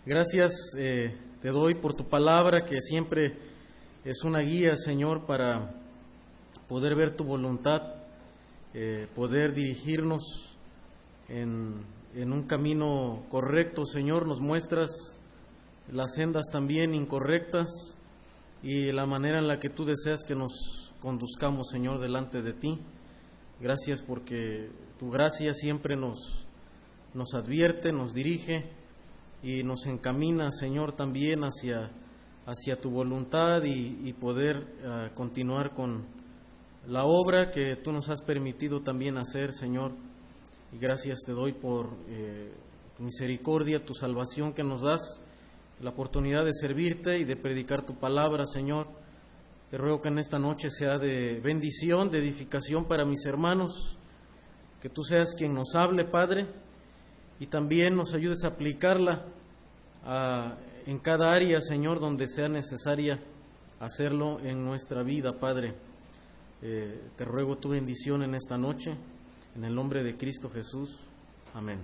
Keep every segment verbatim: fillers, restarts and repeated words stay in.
Gracias eh, te doy por tu palabra, que siempre es una guía, Señor, para poder ver tu voluntad, eh, poder dirigirnos en, en un camino correcto, Señor. Nos muestras las sendas también incorrectas y la manera en la que tú deseas que nos conduzcamos, Señor, delante de ti. Gracias porque tu gracia siempre nos, nos advierte, nos dirige y nos encamina, Señor, también hacia, hacia tu voluntad y, y poder uh, continuar con la obra que tú nos has permitido también hacer, Señor. Y gracias te doy por eh, tu misericordia, tu salvación que nos das, la oportunidad de servirte y de predicar tu palabra, Señor. Te ruego que en esta noche sea de bendición, de edificación para mis hermanos, que tú seas quien nos hable, Padre, y también nos ayudes a aplicarla a, en cada área, Señor, donde sea necesaria hacerlo en nuestra vida, Padre. Eh, te ruego tu bendición en esta noche, en el nombre de Cristo Jesús. Amén.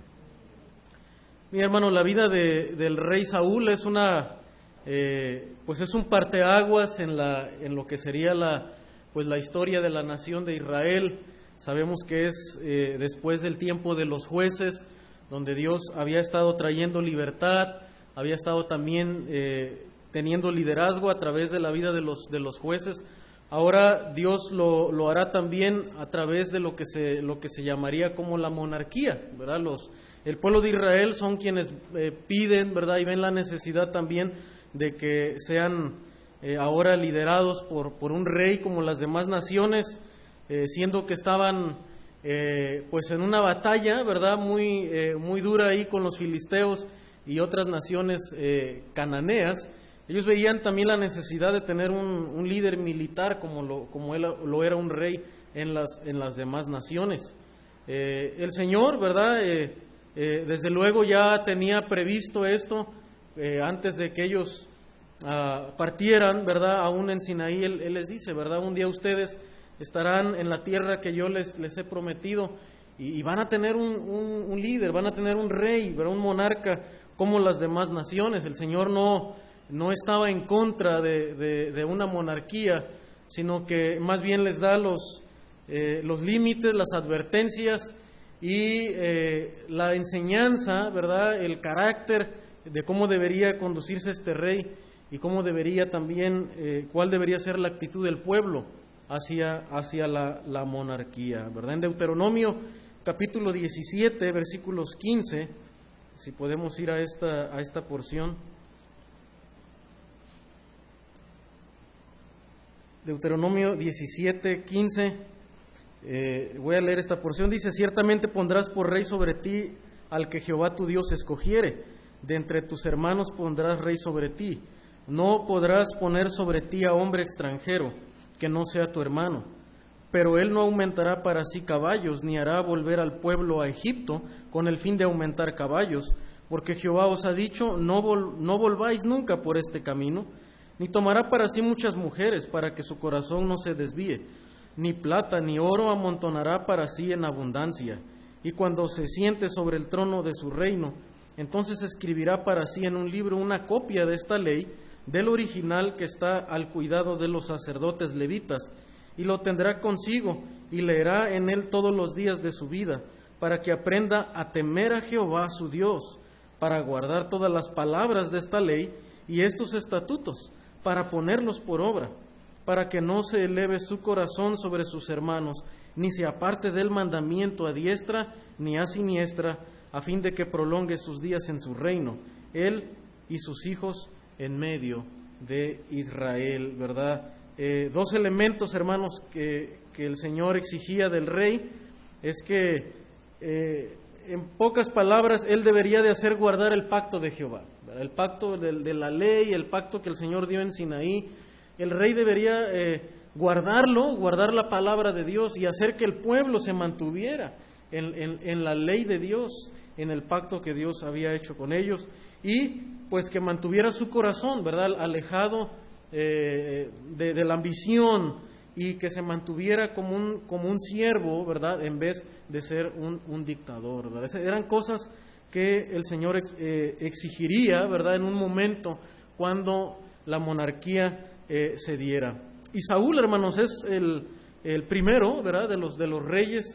Mi hermano, la vida de, del rey Saúl es una, eh, pues es un parteaguas en la, en lo que sería la, pues la historia de la nación de Israel. Sabemos que es eh, después del tiempo de los jueces, donde Dios había estado trayendo libertad, había estado también eh, teniendo liderazgo a través de la vida de los, de los jueces. Ahora Dios lo, lo hará también a través de lo que se, lo que se llamaría como la monarquía, ¿verdad? Los, el pueblo de Israel son quienes eh, piden, ¿verdad? Y ven la necesidad también de que sean eh, ahora liderados por, por un rey como las demás naciones, eh, siendo que estaban Eh, pues en una batalla, ¿verdad? Muy, eh, muy dura ahí con los filisteos y otras naciones eh, cananeas. Ellos veían también la necesidad de tener un, un líder militar como lo, como él lo era un rey en las, en las demás naciones. Eh, el Señor, ¿verdad? Eh, eh, desde luego ya tenía previsto esto eh, antes de que ellos uh, partieran, ¿verdad? Aún en Sinaí, él, él les dice, ¿verdad? Un día ustedes estarán en la tierra que yo les, les he prometido y, y van a tener un, un, un líder, van a tener un rey, ¿verdad? Un monarca como las demás naciones. El Señor no, no estaba en contra de, de, de una monarquía, sino que más bien les da los, eh, los límites, las advertencias y eh, la enseñanza, ¿verdad? El carácter de cómo debería conducirse este rey y cómo debería también, eh, cuál debería ser la actitud del pueblo hacia, hacia la, la monarquía, ¿verdad? En Deuteronomio capítulo diecisiete, versículos quince, si podemos ir a esta, a esta porción. Deuteronomio diecisiete, quince, eh, voy a leer esta porción. Dice: ciertamente pondrás por rey sobre ti al que Jehová tu Dios escogiere, de entre tus hermanos pondrás rey sobre ti, no podrás poner sobre ti a hombre extranjero que no sea tu hermano, pero él no aumentará para sí caballos, ni hará volver al pueblo a Egipto con el fin de aumentar caballos, porque Jehová os ha dicho, no, vol- no volváis nunca por este camino, ni tomará para sí muchas mujeres, para que su corazón no se desvíe, ni plata ni oro amontonará para sí en abundancia, y cuando se siente sobre el trono de su reino, entonces escribirá para sí en un libro una copia de esta ley, del original que está al cuidado de los sacerdotes levitas, y lo tendrá consigo, y leerá en él todos los días de su vida, para que aprenda a temer a Jehová su Dios, para guardar todas las palabras de esta ley y estos estatutos, para ponerlos por obra, para que no se eleve su corazón sobre sus hermanos, ni se aparte del mandamiento a diestra ni a siniestra, a fin de que prolongue sus días en su reino, él y sus hijos en medio de Israel, ¿verdad? Eh, dos elementos, hermanos, que, que el Señor exigía del rey, es que, eh, en pocas palabras, él debería de hacer guardar el pacto de Jehová, ¿verdad? El pacto de, de la ley, el pacto que el Señor dio en Sinaí. El rey debería eh, guardarlo, guardar la palabra de Dios y hacer que el pueblo se mantuviera en, en, en la ley de Dios, en el pacto que Dios había hecho con ellos, y pues que mantuviera su corazón, ¿verdad?, alejado eh, de, de la ambición, y que se mantuviera como un, como un siervo, ¿verdad?, en vez de ser un, un dictador, ¿verdad? Esas eran cosas que el Señor eh, exigiría, ¿verdad?, en un momento cuando la monarquía eh, se diera. Y Saúl, hermanos, es el, el primero, ¿verdad?, de los, de los reyes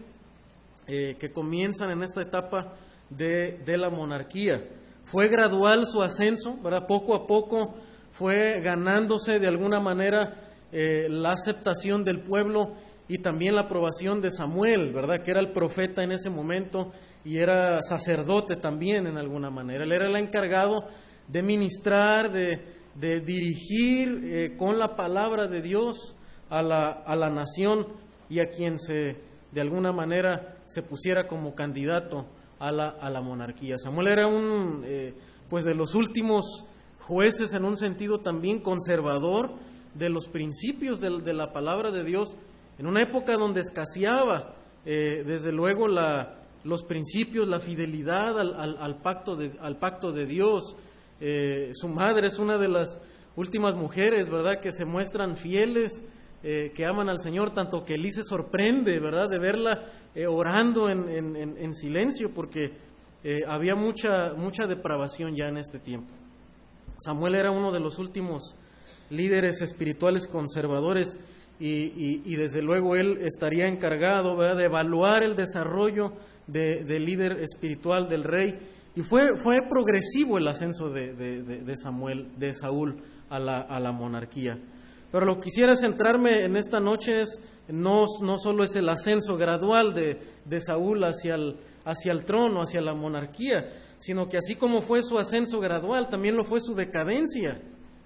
eh, que comienzan en esta etapa de, de la monarquía. Fue gradual su ascenso, ¿verdad? Poco a poco fue ganándose de alguna manera eh, la aceptación del pueblo y también la aprobación de Samuel, ¿verdad?, que era el profeta en ese momento y era sacerdote también en alguna manera. Él era el encargado de ministrar, de, de dirigir eh, con la palabra de Dios a la, a la nación y a quien se, de alguna manera se pusiera como candidato a la, a la monarquía. Samuel era un, eh, pues de los últimos jueces en un sentido también conservador de los principios de, de la palabra de Dios, en una época donde escaseaba, eh, desde luego, la, los principios, la fidelidad al, al, al, pacto, de, al pacto de Dios. Eh, su madre es una de las últimas mujeres, ¿verdad?, que se muestran fieles, eh, que aman al Señor, tanto que Elí se sorprende, ¿verdad?, de verla eh, orando en, en, en silencio, porque eh, había mucha, mucha depravación ya en este tiempo. Samuel era uno de los últimos líderes espirituales conservadores y, y, y desde luego él estaría encargado, ¿verdad?, de evaluar el desarrollo de, del líder espiritual del rey. Y fue, fue progresivo el ascenso de, de, de Samuel, de Saúl a la, a la monarquía. Pero lo que quisiera centrarme en esta noche es, no, no solo es el ascenso gradual de, de Saúl hacia el, hacia el trono, hacia la monarquía, sino que así como fue su ascenso gradual, también lo fue su decadencia.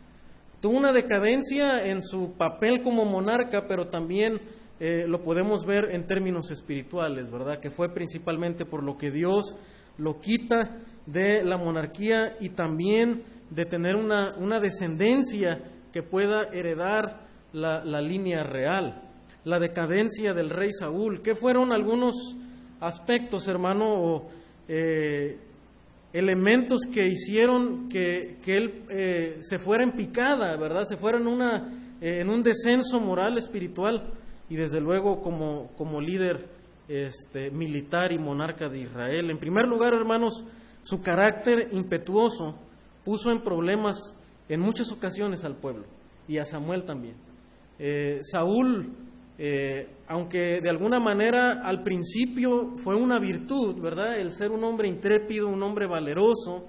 Tuvo una decadencia en su papel como monarca, pero también eh, lo podemos ver en términos espirituales, ¿verdad?, que fue principalmente por lo que Dios lo quita de la monarquía y también de tener una, una descendencia que pueda heredar la, la línea real. La decadencia del rey Saúl. ¿Qué fueron algunos aspectos, hermano, o eh, elementos que hicieron que, que él eh, se fuera en picada, ¿verdad?, se fuera en, una, eh, en un descenso moral, espiritual y desde luego como, como líder este, militar y monarca de Israel? En primer lugar, hermanos, su carácter impetuoso puso en problemas en muchas ocasiones al pueblo y a Samuel también. Eh, Saúl, eh, aunque de alguna manera al principio fue una virtud, ¿verdad?, el ser un hombre intrépido, un hombre valeroso,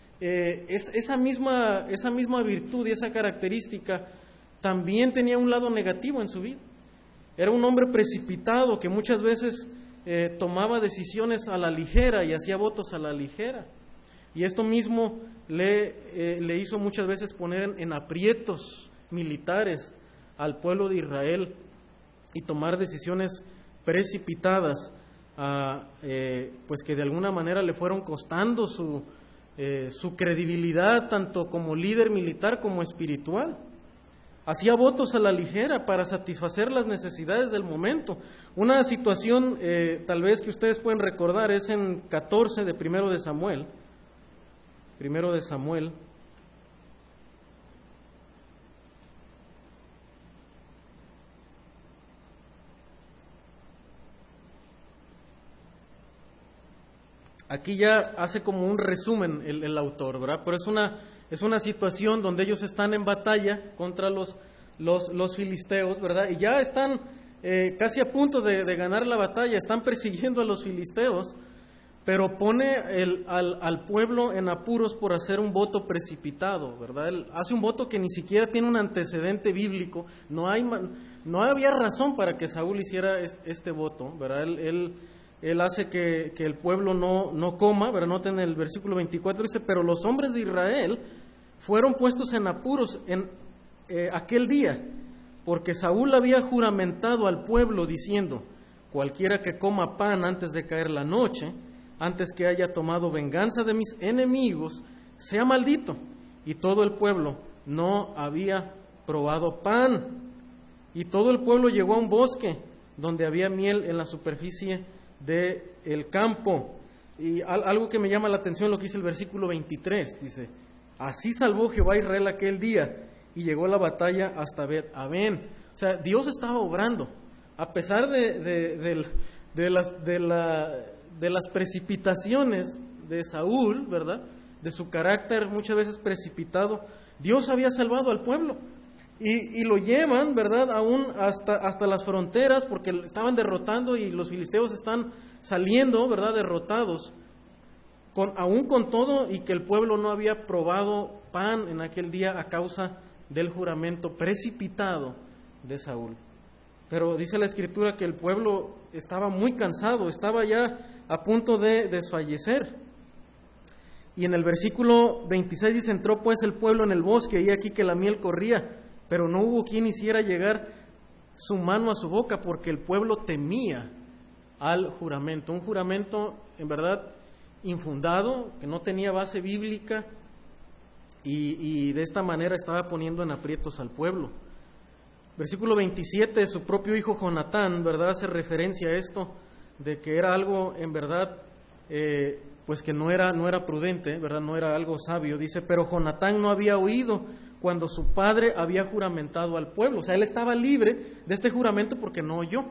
eh, es, esa, misma, esa misma virtud y esa característica también tenía un lado negativo en su vida. Era un hombre precipitado que muchas veces eh, tomaba decisiones a la ligera y hacía votos a la ligera. Y esto mismo le, eh, le hizo muchas veces poner en, en aprietos militares al pueblo de Israel y tomar decisiones precipitadas, a, eh, pues que de alguna manera le fueron costando su, eh, su credibilidad tanto como líder militar como espiritual. Hacía votos a la ligera para satisfacer las necesidades del momento. Una situación eh, tal vez que ustedes pueden recordar es en catorce de Primero de Samuel. Primero de Samuel. Aquí ya hace como un resumen el, el autor, ¿verdad? Pero es una, es una situación donde ellos están en batalla contra los, los, los filisteos, ¿verdad? Y ya están eh, casi a punto de, de ganar la batalla, están persiguiendo a los filisteos, pero pone el, al, al pueblo en apuros por hacer un voto precipitado, ¿verdad? Él hace un voto que ni siquiera tiene un antecedente bíblico. No hay, no había razón para que Saúl hiciera este voto, ¿verdad? Él, él, él hace que, que el pueblo no, no coma, ¿verdad? Noten el versículo veinticuatro, dice: pero los hombres de Israel fueron puestos en apuros en eh, aquel día, porque Saúl había juramentado al pueblo diciendo: cualquiera que coma pan antes de caer la noche, antes que haya tomado venganza de mis enemigos, sea maldito. Y todo el pueblo no había probado pan. Y todo el pueblo llegó a un bosque donde había miel en la superficie del campo. Y algo que me llama la atención lo que dice el versículo veintitrés, dice: así salvó Jehová a Israel aquel día, y llegó la batalla hasta Bet-Aven. O sea, Dios estaba obrando, a pesar de, de, de, de las... De la, de las precipitaciones, de Saúl, ¿verdad?, de su carácter muchas veces precipitado, Dios había salvado al pueblo. Y, y lo llevan, ¿verdad?, aún hasta, hasta las fronteras, porque estaban derrotando y los filisteos están saliendo, ¿verdad?, derrotados, con, aún con todo, y que el pueblo no había probado pan en aquel día a causa del juramento precipitado de Saúl. Pero dice la Escritura que el pueblo estaba muy cansado, estaba ya a punto de desfallecer. Y en el versículo veintiséis dice: entró pues el pueblo en el bosque, y aquí que la miel corría, pero no hubo quien hiciera llegar su mano a su boca, porque el pueblo temía al juramento. Un juramento, en verdad, infundado, que no tenía base bíblica, y, y de esta manera estaba poniendo en aprietos al pueblo. Versículo veintisiete, su propio hijo Jonatán, ¿verdad?, hace referencia a esto, de que era algo, en verdad, eh, pues que no era, no era prudente, ¿verdad?, no era algo sabio. Dice: pero Jonatán no había oído cuando su padre había juramentado al pueblo. O sea, él estaba libre de este juramento porque no oyó.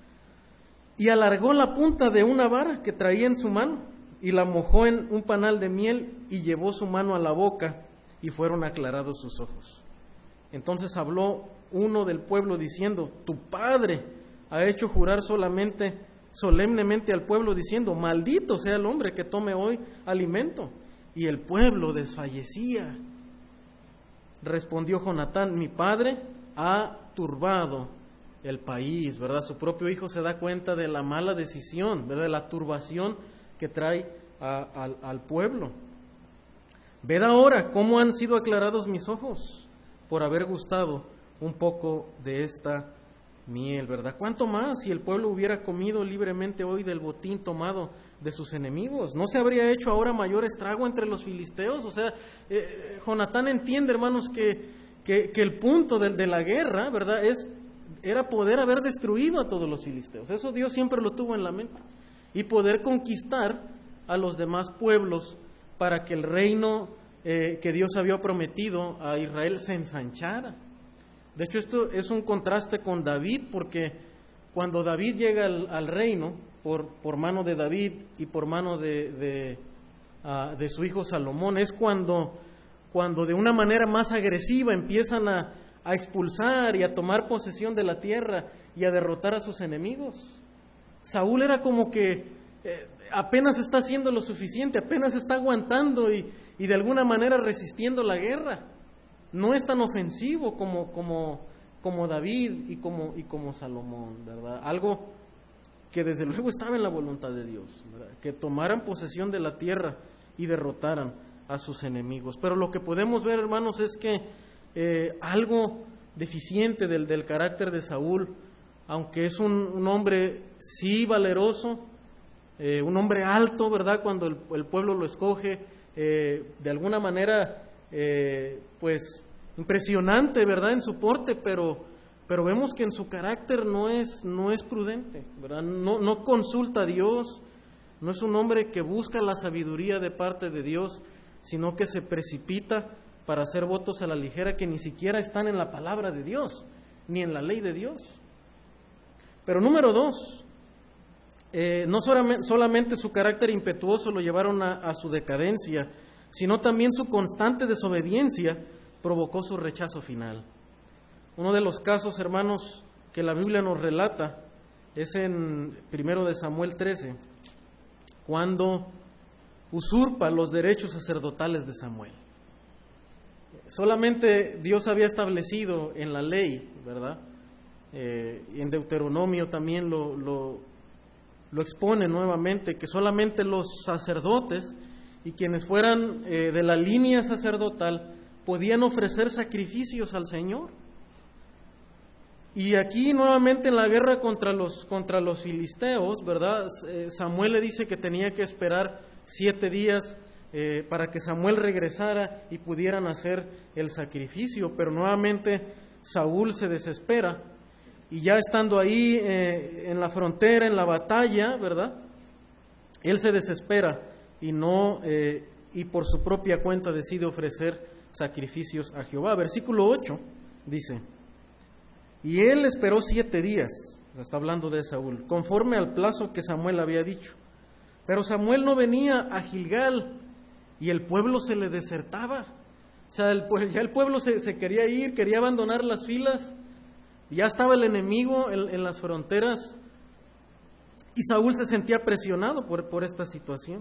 Y alargó la punta de una vara que traía en su mano, y la mojó en un panal de miel, y llevó su mano a la boca, y fueron aclarados sus ojos. Entonces habló uno del pueblo diciendo: tu padre ha hecho jurar solamente, solemnemente al pueblo, diciendo: maldito sea el hombre que tome hoy alimento. Y el pueblo desfallecía. Respondió Jonatán: mi padre ha turbado el país, ¿verdad? Su propio hijo se da cuenta de la mala decisión, ¿verdad?, de la turbación que trae a, a, al pueblo. Ved ahora cómo han sido aclarados mis ojos por haber gustado un poco de esta miel, ¿verdad? ¿Cuánto más si el pueblo hubiera comido libremente hoy del botín tomado de sus enemigos? ¿No se habría hecho ahora mayor estrago entre los filisteos? O sea, eh, Jonatán entiende, hermanos, que, que, que el punto de, de la guerra, ¿verdad?, es, era poder haber destruido a todos los filisteos. Eso Dios siempre lo tuvo en la mente. Y poder conquistar a los demás pueblos para que el reino eh, que Dios había prometido a Israel se ensanchara. De hecho, esto es un contraste con David, porque cuando David llega al, al reino, por, por mano de David y por mano de, de, uh, de su hijo Salomón, es cuando, cuando de una manera más agresiva empiezan a, a expulsar y a tomar posesión de la tierra y a derrotar a sus enemigos. Saúl era como que eh, apenas está haciendo lo suficiente, apenas está aguantando y, y de alguna manera resistiendo la guerra. No es tan ofensivo como, como, como David y como, y como Salomón, ¿verdad? Algo que desde luego estaba en la voluntad de Dios, ¿verdad?, que tomaran posesión de la tierra y derrotaran a sus enemigos. Pero lo que podemos ver, hermanos, es que eh, algo deficiente del, del carácter de Saúl, aunque es un, un hombre sí valeroso, eh, un hombre alto, ¿verdad?, cuando el, el pueblo lo escoge, eh, de alguna manera... Eh, pues impresionante, ¿verdad?, en su porte, pero, pero vemos que en su carácter no es, no es prudente, ¿verdad? No, no consulta a Dios, no es un hombre que busca la sabiduría de parte de Dios, sino que se precipita para hacer votos a la ligera que ni siquiera están en la palabra de Dios, ni en la ley de Dios. Pero número dos, eh, no solamente, solamente su carácter impetuoso lo llevaron a, a su decadencia, sino también su constante desobediencia provocó su rechazo final. Uno de los casos, hermanos, que la Biblia nos relata es en primero de Samuel trece, cuando usurpa los derechos sacerdotales de Samuel. Solamente Dios había establecido en la ley, ¿verdad? Eh, y en Deuteronomio también lo, lo, lo expone nuevamente, que solamente los sacerdotes y quienes fueran eh, de la línea sacerdotal podían ofrecer sacrificios al Señor. Y aquí nuevamente en la guerra contra los, contra los filisteos, ¿verdad? Eh, Samuel le dice que tenía que esperar siete días eh, para que Samuel regresara y pudieran hacer el sacrificio, pero nuevamente Saúl se desespera y ya estando ahí eh, en la frontera, en la batalla, ¿verdad?, él se desespera y no eh, y por su propia cuenta decide ofrecer sacrificios a Jehová. Versículo ocho dice: y él esperó siete días, está hablando de Saúl, conforme al plazo que Samuel había dicho. Pero Samuel no venía a Gilgal y el pueblo se le desertaba. O sea, el, ya el pueblo se, se quería ir, quería abandonar las filas. Ya estaba el enemigo en, en las fronteras. Y Saúl se sentía presionado por, por esta situación.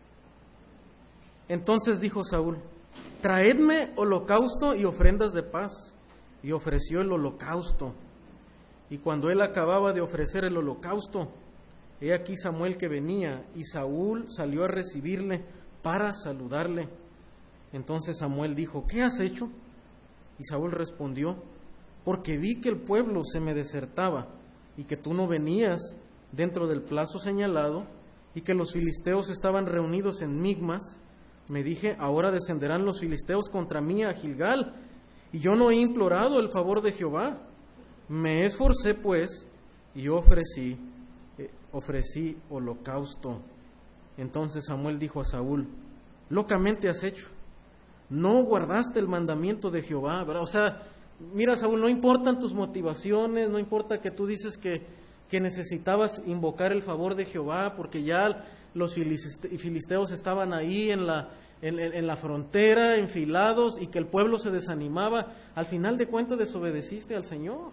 Entonces dijo Saúl: traedme holocausto y ofrendas de paz. Y ofreció el holocausto. Y cuando él acababa de ofrecer el holocausto, he aquí Samuel que venía, y Saúl salió a recibirle para saludarle. Entonces Samuel dijo: ¿qué has hecho? Y Saúl respondió: porque vi que el pueblo se me desertaba, y que tú no venías dentro del plazo señalado, y que los filisteos estaban reunidos en Migmas. Me dije: ahora descenderán los filisteos contra mí a Gilgal, y yo no he implorado el favor de Jehová. Me esforcé pues, y ofrecí, eh, ofrecí holocausto. Entonces Samuel dijo a Saúl: locamente has hecho, no guardaste el mandamiento de Jehová, ¿verdad? O sea, mira, Saúl, no importan tus motivaciones, no importa que tú dices que, que necesitabas invocar el favor de Jehová, porque ya los filisteos estaban ahí en la, en, en la frontera, enfilados, y que el pueblo se desanimaba. Al final de cuentas desobedeciste al Señor.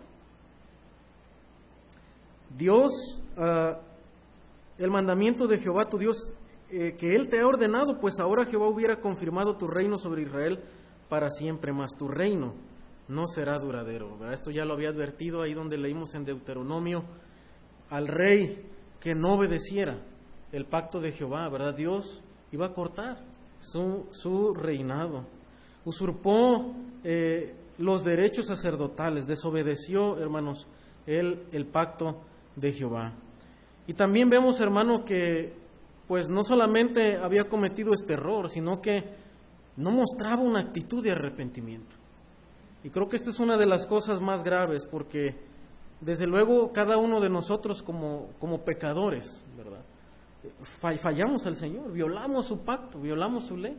Dios, uh, el mandamiento de Jehová tu Dios, eh, que Él te ha ordenado, pues ahora Jehová hubiera confirmado tu reino sobre Israel para siempre, más tu reino no será duradero, ¿verdad? Esto ya lo había advertido ahí donde leímos en Deuteronomio al rey que no obedeciera el pacto de Jehová, ¿verdad? Dios iba a cortar su, su reinado. Usurpó eh, los derechos sacerdotales, desobedeció, hermanos, el, el pacto de Jehová. Y también vemos, hermano, que pues no solamente había cometido este error, sino que no mostraba una actitud de arrepentimiento. Y creo que esta es una de las cosas más graves, porque desde luego cada uno de nosotros como, como pecadores, ¿verdad? Fallamos al Señor, violamos su pacto, violamos su ley.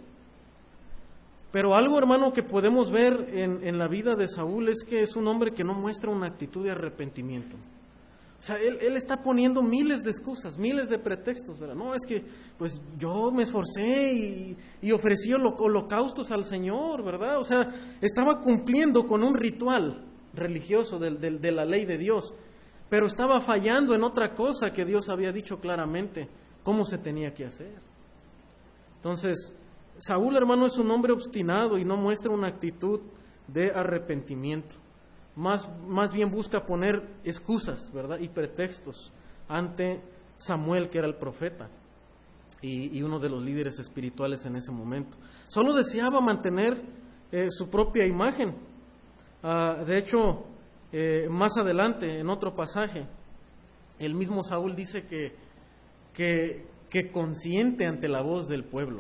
Pero algo, hermano, que podemos ver en, en la vida de Saúl es que es un hombre que no muestra una actitud de arrepentimiento. O sea, él, él está poniendo miles de excusas, miles de pretextos, ¿verdad? No, es que pues yo me esforcé y, y ofrecí holocaustos al Señor, ¿verdad? O sea, estaba cumpliendo con un ritual religioso de, de, de la ley de Dios, pero estaba fallando en otra cosa que Dios había dicho claramente cómo se tenía que hacer. Entonces, Saúl, hermano, es un hombre obstinado y no muestra una actitud de arrepentimiento. Más, más bien busca poner excusas, ¿verdad? Y pretextos ante Samuel, que era el profeta y, y uno de los líderes espirituales en ese momento. Solo deseaba mantener eh, su propia imagen. Uh, de hecho, eh, más adelante, en otro pasaje, el mismo Saúl dice que, que, que consiente ante la voz del pueblo.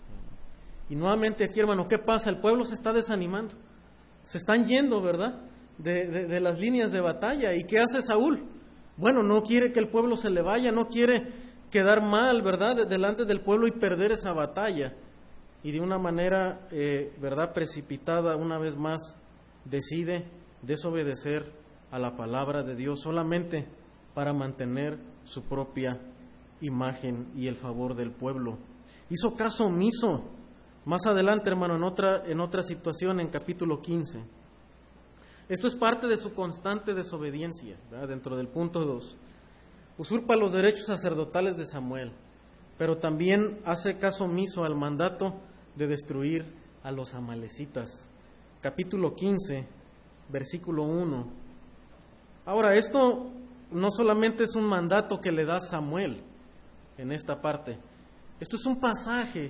Y nuevamente aquí, hermano, ¿qué pasa? El pueblo se está desanimando. Se están yendo, ¿verdad? De, de, de las líneas de batalla. ¿Y qué hace Saúl? Bueno, no quiere que el pueblo se le vaya, no quiere quedar mal, ¿verdad?, delante del pueblo y perder esa batalla. Y de una manera, eh, ¿verdad?, precipitada, una vez más, decide desobedecer a la palabra de Dios solamente para mantener su propia imagen y el favor del pueblo. Hizo caso omiso. Más adelante, hermano, en otra, en otra situación, en capítulo quince. Esto es parte de su constante desobediencia, ¿verdad? Dentro del punto dos. Usurpa los derechos sacerdotales de Samuel, pero también hace caso omiso al mandato de destruir a los amalecitas. Capítulo quince, versículo uno. Ahora, esto no solamente es un mandato que le da Samuel en esta parte, esto es un pasaje.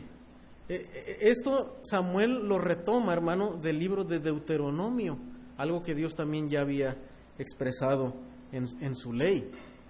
Esto Samuel lo retoma, hermano, del libro de Deuteronomio, algo que Dios también ya había expresado en, en su ley.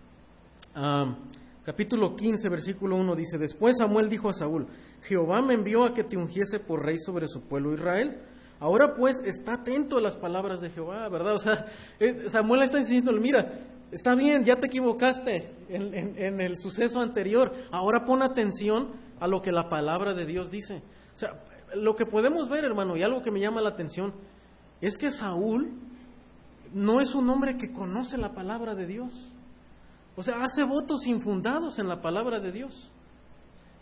Um, capítulo quince, versículo uno dice: después Samuel dijo a Saúl: Jehová me envió a que te ungiese por rey sobre su pueblo Israel. Ahora pues está atento a las palabras de Jehová, ¿verdad? O sea, Samuel está diciendo: mira, está bien, ya te equivocaste en, en, en el suceso anterior, ahora pon atención a lo que la palabra de Dios dice. O sea, lo que podemos ver, hermano, y algo que me llama la atención, es que Saúl no es un hombre que conoce la palabra de Dios. O sea, hace votos infundados en la palabra de Dios.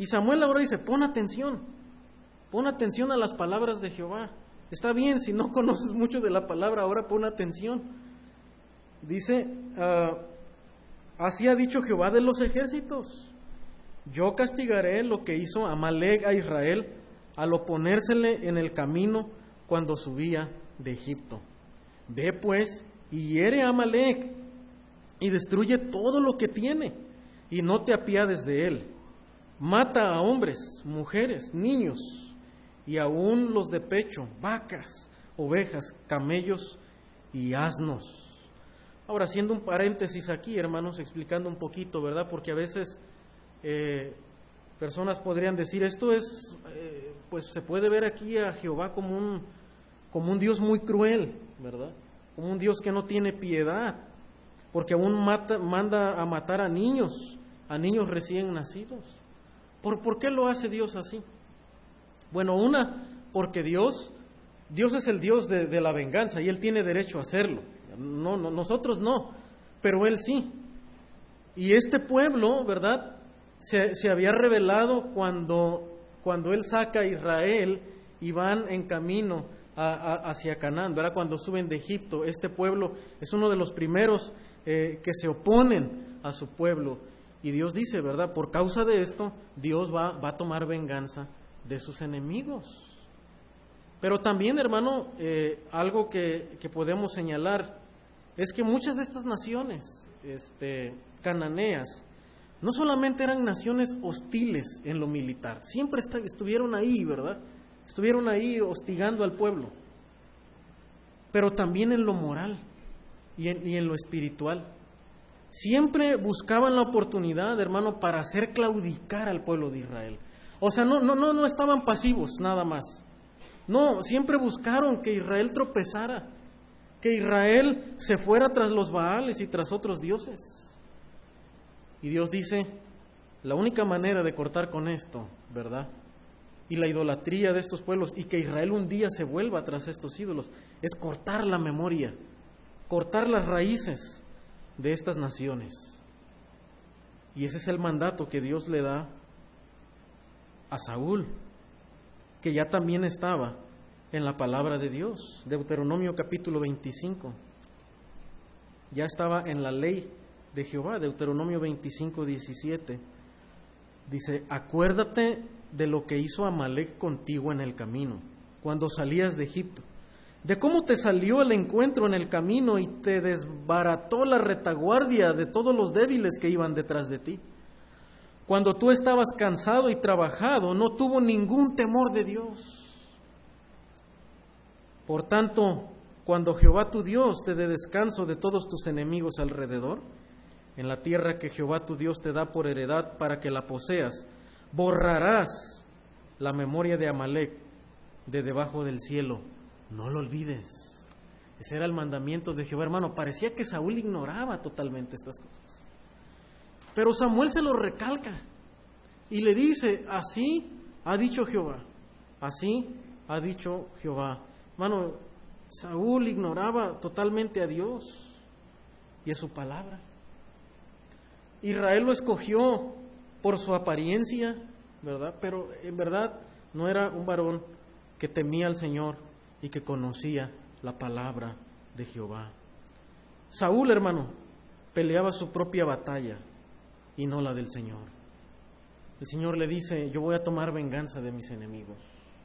Y Samuel ahora dice, pon atención, pon atención a las palabras de Jehová. Está bien, si no conoces mucho de la palabra, ahora pon atención. Dice, uh, así ha dicho Jehová de los ejércitos, yo castigaré lo que hizo Amalec a Israel al oponérsele en el camino cuando subía de Egipto. Ve pues y hiere a Amalec y destruye todo lo que tiene y no te apiades de él. Mata a hombres, mujeres, niños y aún los de pecho, vacas, ovejas, camellos y asnos. Ahora, haciendo un paréntesis aquí, hermanos, explicando un poquito, ¿verdad? Porque a veces eh, personas podrían decir, esto es, eh, pues se puede ver aquí a Jehová como un, como un Dios muy cruel, ¿verdad? Como un Dios que no tiene piedad, porque aún mata, manda a matar a niños, a niños recién nacidos. ¿Por, ¿Por qué lo hace Dios así? Bueno, una, porque Dios, Dios es el Dios de, de la venganza y Él tiene derecho a hacerlo. No, no, nosotros no, pero Él sí. Y este pueblo, ¿verdad?, se, se había revelado cuando, cuando Él saca a Israel y van en camino a, a, hacia Canaán, ¿verdad? Cuando suben de Egipto, este pueblo es uno de los primeros eh, que se oponen a su pueblo. Y Dios dice, ¿verdad?, por causa de esto, Dios va, va a tomar venganza de sus enemigos. Pero también, hermano, eh, algo que, que podemos señalar es que muchas de estas naciones este, cananeas no solamente eran naciones hostiles en lo militar, siempre est- estuvieron ahí, ¿verdad? Estuvieron ahí hostigando al pueblo, pero también en lo moral y en, y en lo espiritual. Siempre buscaban la oportunidad, hermano, para hacer claudicar al pueblo de Israel. O sea, no, no, no, no estaban pasivos nada más. No, siempre buscaron que Israel tropezara, que Israel se fuera tras los Baales y tras otros dioses. Y Dios dice, la única manera de cortar con esto, ¿verdad?, y la idolatría de estos pueblos, y que Israel un día se vuelva tras estos ídolos, es cortar la memoria, cortar las raíces de estas naciones. Y ese es el mandato que Dios le da a Saúl, que ya también estaba en la palabra de Dios. Deuteronomio capítulo veinticinco. Ya estaba en la ley de Jehová. Deuteronomio veinticinco, diecisiete. Dice, acuérdate de lo que hizo Amalec contigo en el camino, cuando salías de Egipto, de cómo te salió al encuentro en el camino y te desbarató la retaguardia de todos los débiles que iban detrás de ti. Cuando tú estabas cansado y trabajado, no tuvo ningún temor de Dios. Por tanto, cuando Jehová tu Dios te dé descanso de todos tus enemigos alrededor, en la tierra que Jehová tu Dios te da por heredad para que la poseas, borrarás la memoria de Amalec de debajo del cielo. No lo olvides. Ese era el mandamiento de Jehová, hermano. Parecía que Saúl ignoraba totalmente estas cosas. Pero Samuel se lo recalca y le dice, así ha dicho Jehová, así ha dicho Jehová. Hermano, Saúl ignoraba totalmente a Dios y a su palabra. Israel lo escogió por su apariencia, ¿verdad? Pero en verdad no era un varón que temía al Señor y que conocía la palabra de Jehová. Saúl, hermano, peleaba su propia batalla y no la del Señor. El Señor le dice, yo voy a tomar venganza de mis enemigos.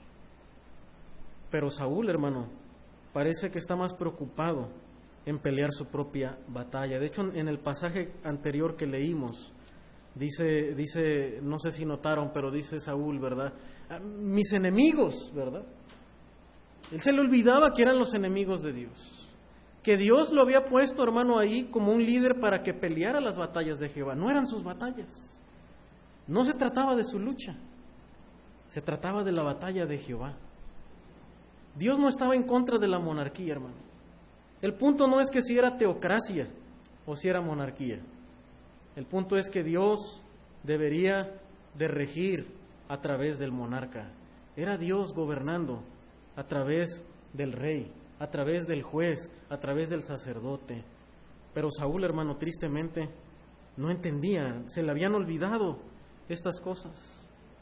Pero Saúl, hermano, parece que está más preocupado en pelear su propia batalla. De hecho, en el pasaje anterior que leímos, dice, dice, no sé si notaron, pero dice Saúl, ¿verdad? Mis enemigos, ¿verdad? Él se le olvidaba que eran los enemigos de Dios. Que Dios lo había puesto, hermano, ahí como un líder para que peleara las batallas de Jehová. No eran sus batallas. No se trataba de su lucha. Se trataba de la batalla de Jehová. Dios no estaba en contra de la monarquía, hermano. El punto no es que si era teocracia o si era monarquía. El punto es que Dios debería de regir a través del monarca. Era Dios gobernando a través del rey, a través del juez, a través del sacerdote. Pero Saúl, hermano, tristemente no entendía, se le habían olvidado estas cosas.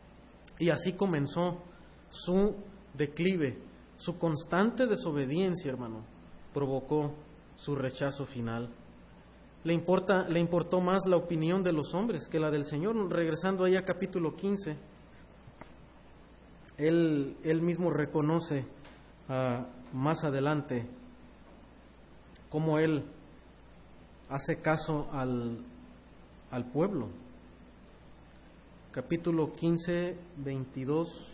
Y así comenzó su declive. Su constante desobediencia, hermano, provocó su rechazo final. Le importa, le importó más la opinión de los hombres que la del Señor. Regresando ahí a capítulo quince, él, él mismo reconoce uh, más adelante cómo él hace caso al, al pueblo. Capítulo quince, veintidós.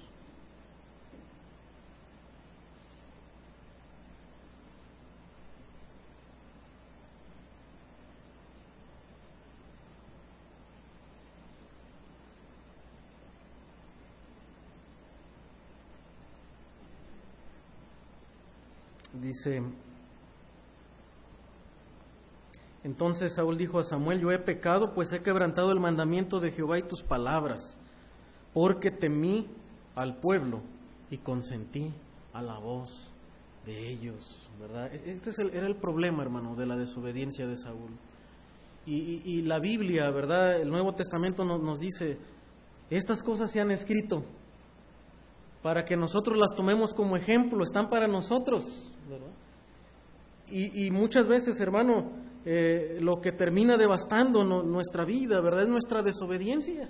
Dice: entonces Saúl dijo a Samuel: yo he pecado, pues he quebrantado el mandamiento de Jehová y tus palabras, porque temí al pueblo y consentí a la voz de ellos, ¿verdad? Este es el, era el problema, hermano, de la desobediencia de Saúl. Y, y, y la Biblia, ¿verdad? El Nuevo Testamento nos, nos dice: estas cosas se han escrito para que nosotros las tomemos como ejemplo, están para nosotros, ¿verdad? Y, y muchas veces, hermano, eh, lo que termina devastando no, nuestra vida, ¿verdad?, es nuestra desobediencia.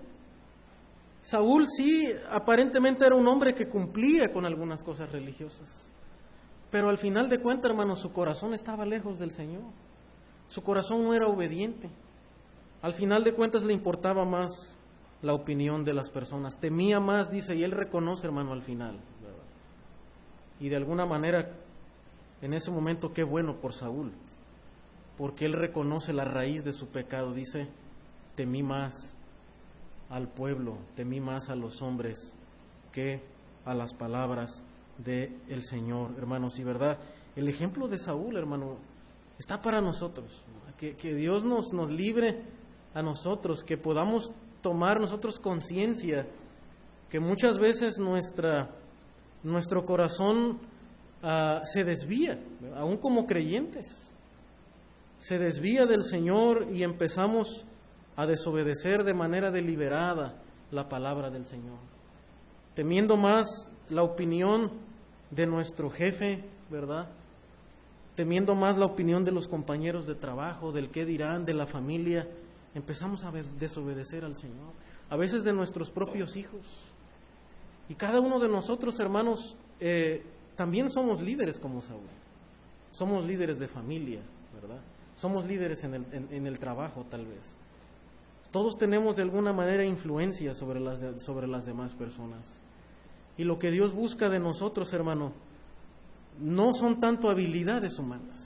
Saúl sí, aparentemente era un hombre que cumplía con algunas cosas religiosas, pero al final de cuentas, hermano, su corazón estaba lejos del Señor. Su corazón no era obediente. Al final de cuentas le importaba más la opinión de las personas, temía más, dice, y él reconoce, hermano, al final, ¿verdad? Y de alguna manera, en ese momento, qué bueno por Saúl, porque él reconoce la raíz de su pecado. Dice: temí más al pueblo, temí más a los hombres que a las palabras del Señor, hermanos. Y verdad, el ejemplo de Saúl, hermano, está para nosotros, que, que Dios nos, nos libre a nosotros, que podamos tomar nosotros conciencia que muchas veces nuestra, nuestro corazón uh, se desvía, aún como creyentes, se desvía del Señor y empezamos a desobedecer de manera deliberada la palabra del Señor, temiendo más la opinión de nuestro jefe, ¿verdad?, temiendo más la opinión de los compañeros de trabajo, del qué dirán, de la familia. Empezamos a desobedecer al Señor, a veces de nuestros propios hijos. Y cada uno de nosotros, hermanos, eh, también somos líderes como Saúl. Somos líderes de familia, ¿verdad? Somos líderes en el, en, en el trabajo, tal vez. Todos tenemos de alguna manera influencia sobre las, de, sobre las demás personas. Y lo que Dios busca de nosotros, hermano, no son tanto habilidades humanas,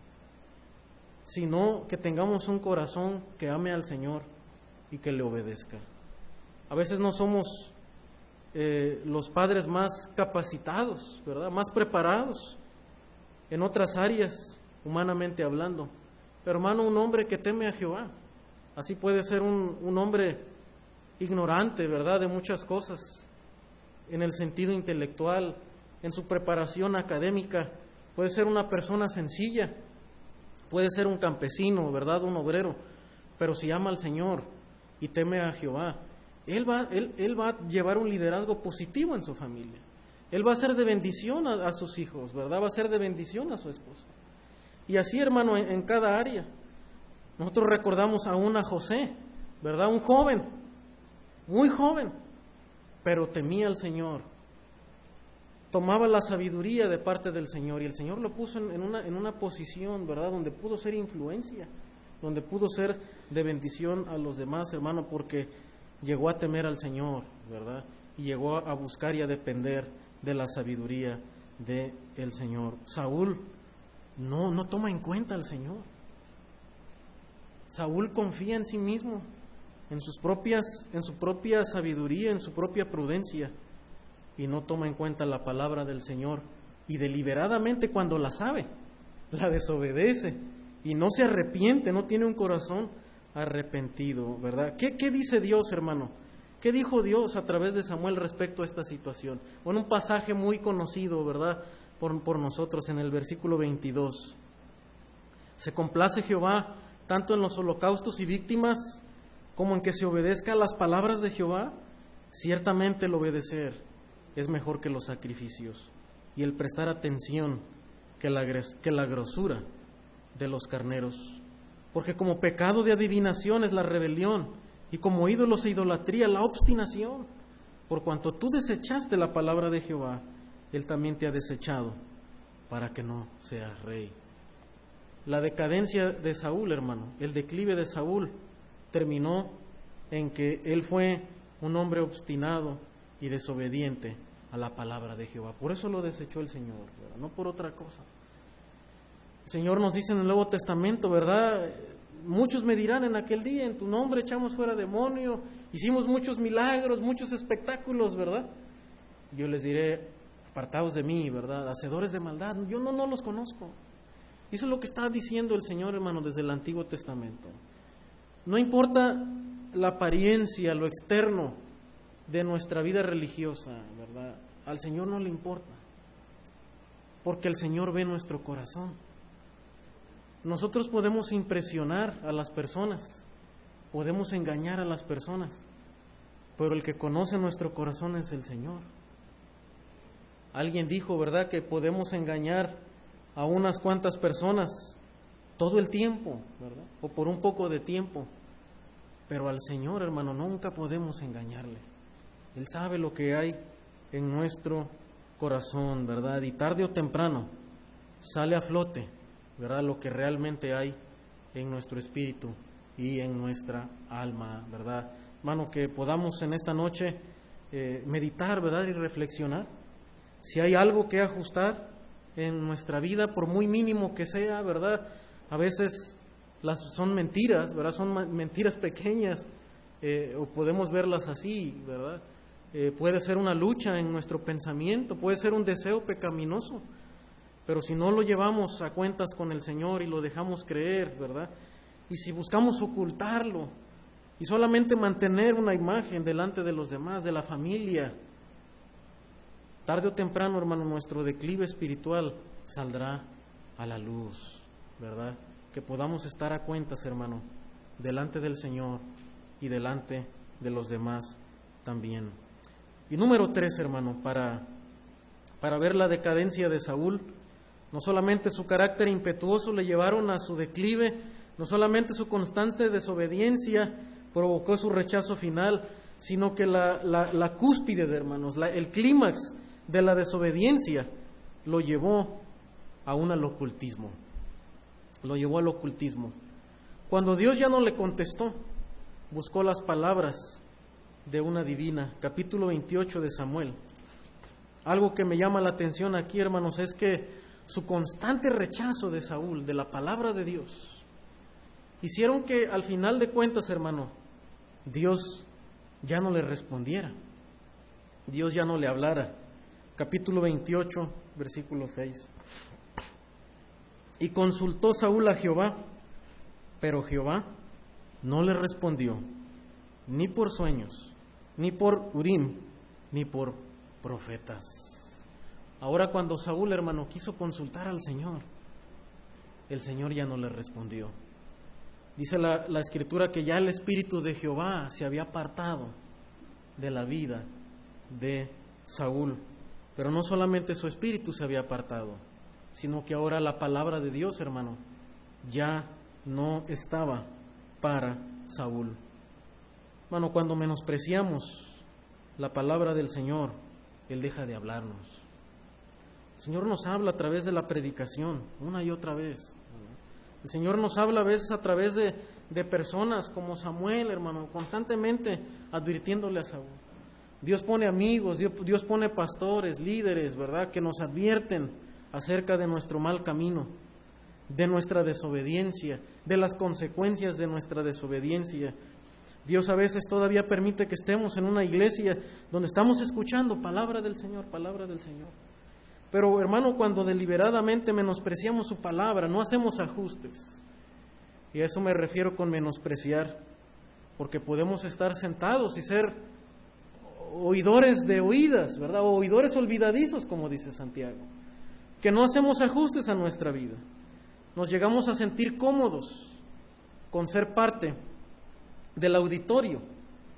sino que tengamos un corazón que ame al Señor y que le obedezca. A veces no somos eh, los padres más capacitados, ¿verdad?, más preparados en otras áreas, humanamente hablando. Pero, hermano, un hombre que teme a Jehová, así puede ser un, un hombre ignorante, ¿verdad?, de muchas cosas, en el sentido intelectual, en su preparación académica, puede ser una persona sencilla, puede ser un campesino, ¿verdad?, un obrero, pero si ama al Señor y teme a Jehová, él va, él, él va a llevar un liderazgo positivo en su familia. Él va a ser de bendición a, a sus hijos, ¿verdad? Va a ser de bendición a su esposa. Y así, hermano, en, en cada área. Nosotros recordamos aún a José, ¿verdad? Un joven, muy joven, pero temía al Señor. Tomaba la sabiduría de parte del Señor y el Señor lo puso en, en, una, en una posición, ¿verdad?, donde pudo ser influencia, donde pudo ser de bendición a los demás, hermano, porque llegó a temer al Señor, ¿verdad?, y llegó a buscar y a depender de la sabiduría del Señor. Saúl no, no toma en cuenta al Señor. Saúl confía en sí mismo, en sus propias, en su propia sabiduría, en su propia prudencia, y no toma en cuenta la palabra del Señor, y deliberadamente, cuando la sabe, la desobedece y no se arrepiente, no tiene un corazón arrepentido, ¿verdad? ¿Qué, qué dice Dios, hermano? ¿Qué dijo Dios a través de Samuel respecto a esta situación? Bueno, un pasaje muy conocido, ¿verdad?, por, por nosotros, en el versículo veintidós. Se complace Jehová tanto en los holocaustos y víctimas como en que se obedezca a las palabras de Jehová. Ciertamente el obedecer es mejor que los sacrificios, y el prestar atención que la, que la grosura de los carneros. Porque como pecado de adivinación es la rebelión, y como ídolos e idolatría la obstinación. Por cuanto tú desechaste la palabra de Jehová, Él también te ha desechado, para que no seas rey. La decadencia de Saúl, hermano, el declive de Saúl, terminó en que él fue un hombre obstinado y desobediente a la palabra de Jehová. Por eso lo desechó el Señor, ¿verdad? No por otra cosa. El Señor nos dice en el Nuevo Testamento, ¿verdad? Muchos me dirán en aquel día, en tu nombre echamos fuera demonio, hicimos muchos milagros, muchos espectáculos, ¿verdad? Yo les diré, apartados de mí, ¿verdad? Hacedores de maldad, yo no, no los conozco. Eso es lo que está diciendo el Señor, hermano, desde el Antiguo Testamento. No importa la apariencia, lo externo de nuestra vida religiosa, ¿verdad? Al Señor no le importa, porque el Señor ve nuestro corazón. Nosotros podemos impresionar a las personas, podemos engañar a las personas, pero el que conoce nuestro corazón es el Señor. Alguien dijo, ¿verdad?, que podemos engañar a unas cuantas personas todo el tiempo, ¿verdad?, o por un poco de tiempo, pero al Señor, hermano, nunca podemos engañarle. Él sabe lo que hay en nuestro corazón, ¿verdad? Y tarde o temprano sale a flote, ¿verdad?, lo que realmente hay en nuestro espíritu y en nuestra alma, ¿verdad? Hermano, que podamos en esta noche eh, meditar, ¿verdad?, y reflexionar. Si hay algo que ajustar en nuestra vida, por muy mínimo que sea, ¿verdad? A veces las son mentiras, ¿verdad? Son mentiras pequeñas, eh, o podemos verlas así, ¿verdad? Eh, puede ser una lucha en nuestro pensamiento, puede ser un deseo pecaminoso, pero si no lo llevamos a cuentas con el Señor y lo dejamos creer, ¿verdad? Y si buscamos ocultarlo y solamente mantener una imagen delante de los demás, de la familia, tarde o temprano, hermano, nuestro declive espiritual saldrá a la luz, ¿verdad? Que podamos estar a cuentas, hermano, delante del Señor y delante de los demás también. Y número tres, hermano, para, para ver la decadencia de Saúl, no solamente su carácter impetuoso le llevaron a su declive, no solamente su constante desobediencia provocó su rechazo final, sino que la, la, la cúspide, de hermanos, la, el clímax de la desobediencia lo llevó aún al ocultismo. Lo llevó al ocultismo. Cuando Dios ya no le contestó, buscó las palabras de una divina. Capítulo veintiocho de Samuel. Algo que me llama la atención aquí, hermanos, es que su constante rechazo de Saúl, de la palabra de Dios, hicieron que al final de cuentas, hermano, Dios ya no le respondiera. Dios ya no le hablara. Capítulo veintiocho, versículo seis. Y consultó Saúl a Jehová, pero Jehová no le respondió, ni por sueños, ni por Urim, ni por profetas. Ahora cuando Saúl, hermano, quiso consultar al Señor, el Señor ya no le respondió. Dice la, la Escritura que ya el Espíritu de Jehová se había apartado de la vida de Saúl. Pero no solamente su espíritu se había apartado, sino que ahora la palabra de Dios, hermano, ya no estaba para Saúl. Hermano, cuando menospreciamos la palabra del Señor, Él deja de hablarnos. El Señor nos habla a través de la predicación, una y otra vez. El Señor nos habla a veces a través de, de personas como Samuel, hermano, constantemente advirtiéndole a Saúl. Dios pone amigos, Dios, Dios pone pastores, líderes, ¿verdad?, que nos advierten acerca de nuestro mal camino, de nuestra desobediencia, de las consecuencias de nuestra desobediencia. Dios a veces todavía permite que estemos en una iglesia donde estamos escuchando palabra del Señor, palabra del Señor. Pero, hermano, cuando deliberadamente menospreciamos su palabra, no hacemos ajustes. Y a eso me refiero con menospreciar, porque podemos estar sentados y ser oidores de oídas, ¿verdad? O oidores olvidadizos, como dice Santiago, que no hacemos ajustes a nuestra vida. Nos llegamos a sentir cómodos con ser parte del auditorio,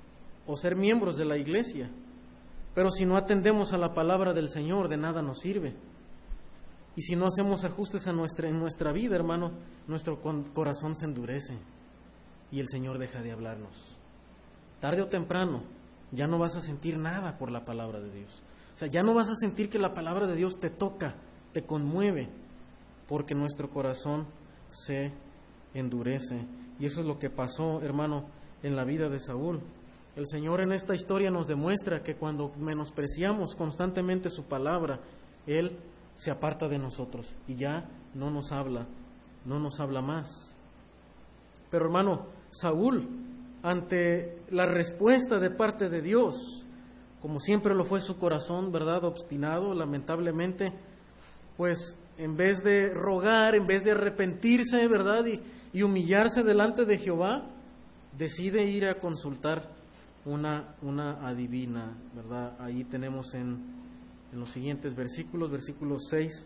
o ser miembros de la iglesia. Pero si no atendemos a la palabra del Señor, de nada nos sirve. Y si no hacemos ajustes en nuestra, en nuestra vida, hermano, nuestro corazón se endurece y el Señor deja de hablarnos. Tarde o temprano, ya no vas a sentir nada por la palabra de Dios. O sea, ya no vas a sentir que la palabra de Dios te toca, te conmueve, porque nuestro corazón se endurece. Y eso es lo que pasó, hermano, en la vida de Saúl. El Señor en esta historia nos demuestra que cuando menospreciamos constantemente su palabra, Él se aparta de nosotros y ya no nos habla, no nos habla más. Pero hermano, Saúl, ante la respuesta de parte de Dios, como siempre lo fue su corazón, ¿verdad?, obstinado, lamentablemente, pues en vez de rogar, en vez de arrepentirse, ¿verdad?, y, y humillarse delante de Jehová, decide ir a consultar una, una adivina, ¿verdad? Ahí tenemos en, en los siguientes versículos, versículo seis.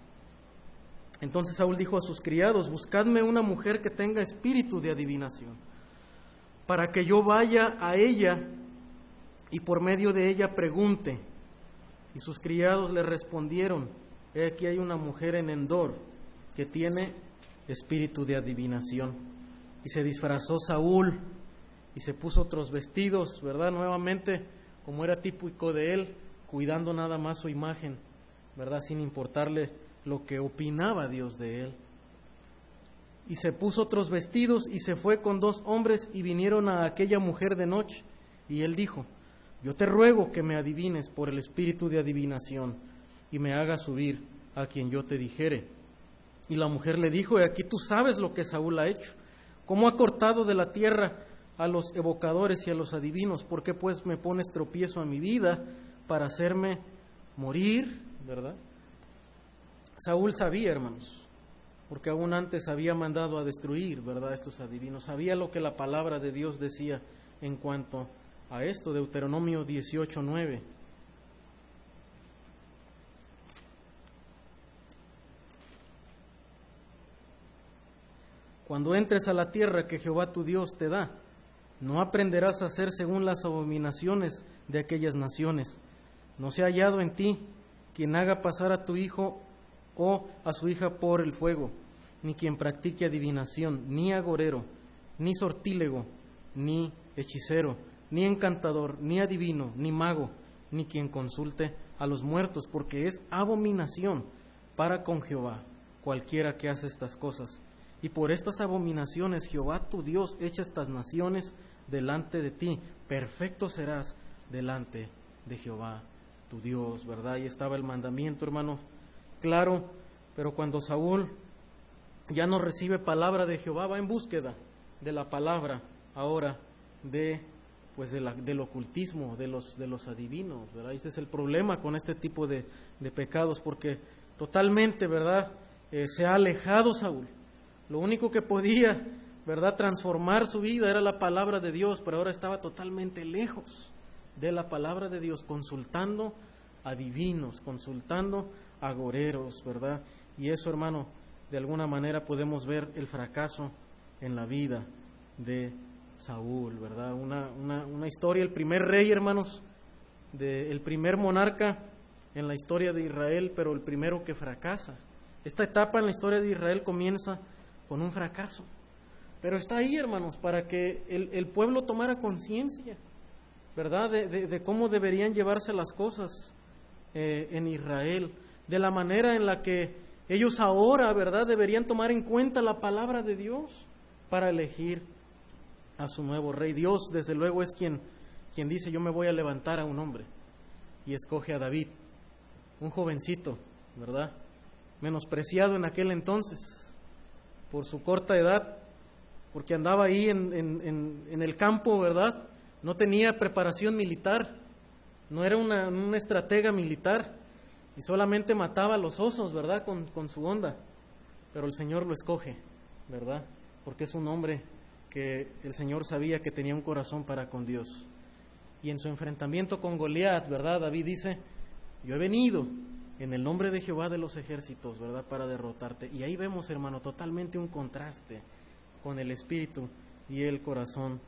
Entonces Saúl dijo a sus criados: buscadme una mujer que tenga espíritu de adivinación, para que yo vaya a ella y por medio de ella pregunte. Y sus criados le respondieron: he aquí hay una mujer en Endor que tiene espíritu de adivinación. Y se disfrazó Saúl y se puso otros vestidos, ¿verdad? Nuevamente, como era típico de él, cuidando nada más su imagen, ¿verdad? Sin importarle lo que opinaba Dios de él. Y se puso otros vestidos y se fue con dos hombres y vinieron a aquella mujer de noche. Y él dijo: yo te ruego que me adivines por el espíritu de adivinación y me hagas subir a quien yo te dijere. Y la mujer le dijo: he aquí tú sabes lo que Saúl ha hecho, cómo ha cortado de la tierra a los evocadores y a los adivinos. ¿Por qué pues me pones tropiezo a mi vida para hacerme morir? ¿Verdad? Saúl sabía, hermanos, porque aún antes había mandado a destruir, ¿verdad?, estos adivinos. Sabía lo que la palabra de Dios decía en cuanto a esto. Deuteronomio dieciocho nueve. Cuando entres a la tierra que Jehová tu Dios te da, no aprenderás a hacer según las abominaciones de aquellas naciones. No sea hallado en ti quien haga pasar a tu hijo o a su hija por el fuego, ni quien practique adivinación, ni agorero, ni sortílego, ni hechicero, ni encantador, ni adivino, ni mago, ni quien consulte a los muertos, porque es abominación para con Jehová cualquiera que hace estas cosas. Y por estas abominaciones Jehová tu Dios echa estas naciones delante de ti. Perfecto serás delante de Jehová tu Dios, ¿verdad? Y estaba el mandamiento, hermanos, claro. Pero cuando Saúl ya no recibe palabra de Jehová, va en búsqueda de la palabra ahora de pues de la, del ocultismo, de los de los adivinos, ¿verdad? Este es el problema con este tipo de, de pecados, porque totalmente, ¿verdad?, eh, se ha alejado Saúl. Lo único que podía, ¿verdad?, transformar su vida era la palabra de Dios, pero ahora estaba totalmente lejos de la palabra de Dios, consultando adivinos, consultando agoreros, ¿verdad? Y eso, hermano, de alguna manera podemos ver el fracaso en la vida de Saúl, ¿verdad? Una, una, una historia, el primer rey, hermanos, de, el primer monarca en la historia de Israel, pero el primero que fracasa. Esta etapa en la historia de Israel comienza con un fracaso, pero está ahí, hermanos, para que el, el pueblo tomara conciencia, ¿verdad?, de, de, de cómo deberían llevarse las cosas eh, en Israel, de la manera en la que ellos ahora, ¿verdad?, deberían tomar en cuenta la palabra de Dios para elegir a su nuevo rey. Dios, desde luego, es quien, quien dice: yo me voy a levantar a un hombre, y escoge a David, un jovencito, ¿verdad?, menospreciado en aquel entonces por su corta edad, porque andaba ahí en, en, en, en el campo, ¿verdad? No tenía preparación militar, no era una, una estratega militar, y solamente mataba a los osos, ¿verdad?, con, con su onda. Pero el Señor lo escoge, ¿verdad?, porque es un hombre que el Señor sabía que tenía un corazón para con Dios. Y en su enfrentamiento con Goliat, ¿verdad?, David dice: yo he venido en el nombre de Jehová de los ejércitos, ¿verdad?, para derrotarte. Y ahí vemos, hermano, totalmente un contraste con el espíritu y el corazón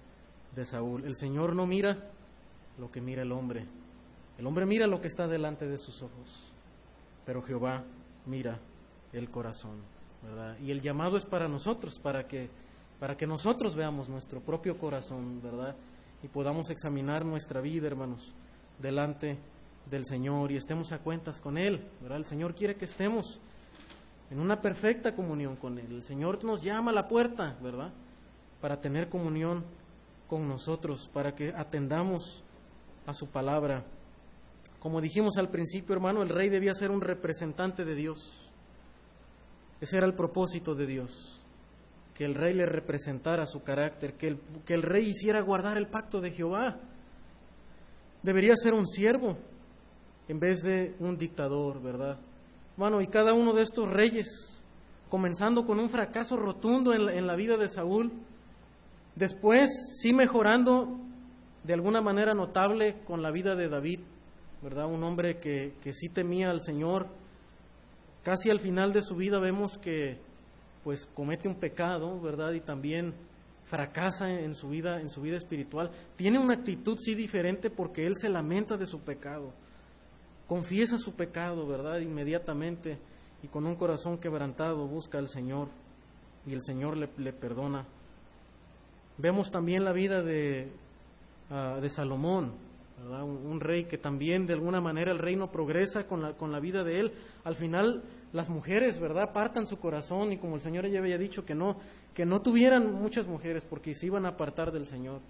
de Saúl. El Señor no mira lo que mira el hombre. El hombre mira lo que está delante de sus ojos, pero Jehová mira el corazón, ¿verdad? Y el llamado es para nosotros, para que, para que nosotros veamos nuestro propio corazón, ¿verdad? Y podamos examinar nuestra vida, hermanos, delante del Señor y estemos a cuentas con Él, ¿verdad? El Señor quiere que estemos en una perfecta comunión con Él. El Señor nos llama a la puerta, ¿verdad? Para tener comunión con nosotros, para que atendamos a su palabra. Como dijimos al principio, hermano, el rey debía ser un representante de Dios. Ese era el propósito de Dios, que el rey le representara su carácter, que el, que el rey hiciera guardar el pacto de Jehová. Debería ser un siervo en vez de un dictador, ¿verdad? Hermano, y cada uno de estos reyes, comenzando con un fracaso rotundo en la, en la vida de Saúl, después sí mejorando de alguna manera notable con la vida de David, ¿verdad? Un hombre que, que sí temía al Señor. Casi al final de su vida vemos que pues comete un pecado, ¿verdad? Y también fracasa en su vida, en su vida espiritual. Tiene una actitud sí diferente porque él se lamenta de su pecado. Confiesa su pecado, ¿verdad? Inmediatamente y con un corazón quebrantado busca al Señor y el Señor le, le perdona. Vemos también la vida de, uh, de Salomón, ¿verdad? Un, un rey que también de alguna manera el reino progresa con la, con la vida de él. Al final las mujeres, ¿verdad?, apartan su corazón y como el Señor ya había dicho que no, que no tuvieran muchas mujeres porque se iban a apartar del Señor.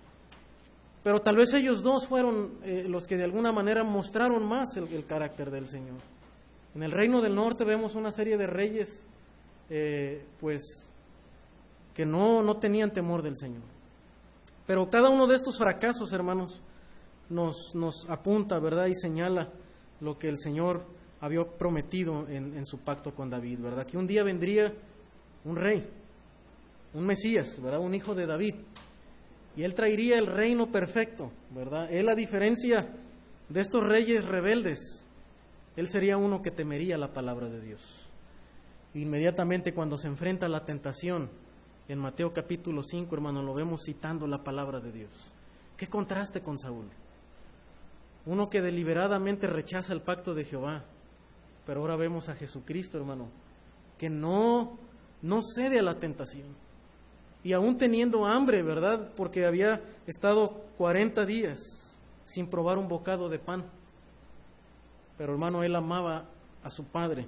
Pero tal vez ellos dos fueron eh, los que de alguna manera mostraron más el, el carácter del Señor. En el reino del norte vemos una serie de reyes eh, pues que no, no tenían temor del Señor. Pero cada uno de estos fracasos, hermanos, nos, nos apunta, ¿verdad?, y señala lo que el Señor había prometido en, en su pacto con David, ¿verdad? Que un día vendría un rey, un Mesías, ¿verdad?, un hijo de David, y él traería el reino perfecto, ¿verdad? Él, a diferencia de estos reyes rebeldes, él sería uno que temería la palabra de Dios. Inmediatamente cuando se enfrenta a la tentación, en Mateo capítulo cinco, hermano, lo vemos citando la palabra de Dios. ¿Qué contraste con Saúl? Uno que deliberadamente rechaza el pacto de Jehová, pero ahora vemos a Jesucristo, hermano, que no, no cede a la tentación. Y aún teniendo hambre, ¿verdad?, porque había estado cuarenta días sin probar un bocado de pan. Pero, hermano, él amaba a su Padre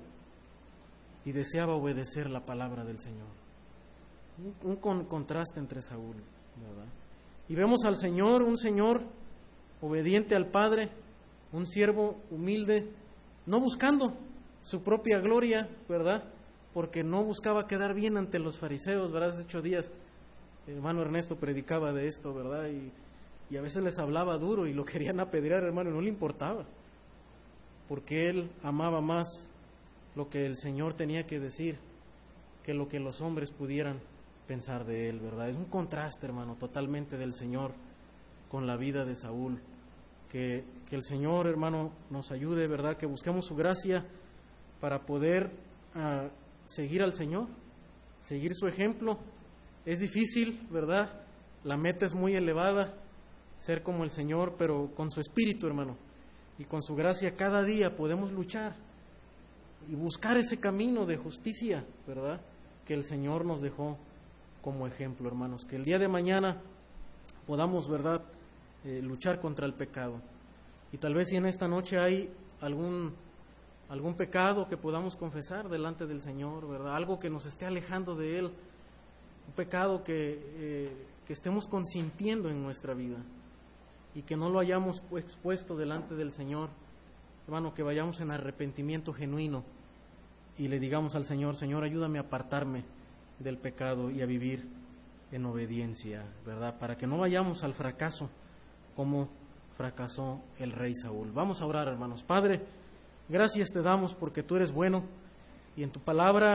y deseaba obedecer la palabra del Señor. Un, un con, contraste entre Saúl, ¿verdad? Y vemos al Señor, un Señor obediente al Padre, un siervo humilde, no buscando su propia gloria, ¿verdad?, porque no buscaba quedar bien ante los fariseos, ¿verdad? Hace ocho días el hermano Ernesto predicaba de esto, ¿verdad? Y, y a veces les hablaba duro y lo querían apedrear, hermano, y no le importaba, porque él amaba más lo que el Señor tenía que decir que lo que los hombres pudieran pensar de él, ¿verdad? Es un contraste, hermano, totalmente del Señor con la vida de Saúl. Que, que el Señor, hermano, nos ayude, ¿verdad? Que busquemos su gracia para poder uh, seguir al Señor, seguir su ejemplo. Es difícil, ¿verdad? La meta es muy elevada, ser como el Señor, pero con su Espíritu, hermano, y con su gracia cada día podemos luchar y buscar ese camino de justicia, ¿verdad?, que el Señor nos dejó como ejemplo, hermanos. Que el día de mañana podamos, ¿verdad?, eh, luchar contra el pecado. Y tal vez si en esta noche hay algún, algún pecado que podamos confesar delante del Señor, ¿verdad?, algo que nos esté alejando de Él, un pecado que, eh, que estemos consintiendo en nuestra vida y que no lo hayamos expuesto delante del Señor, hermano, que vayamos en arrepentimiento genuino y le digamos al Señor: Señor, ayúdame a apartarme del pecado y a vivir en obediencia, ¿verdad?, para que no vayamos al fracaso como fracasó el rey Saúl. Vamos a orar, hermanos. Padre, gracias te damos porque tú eres bueno y en tu palabra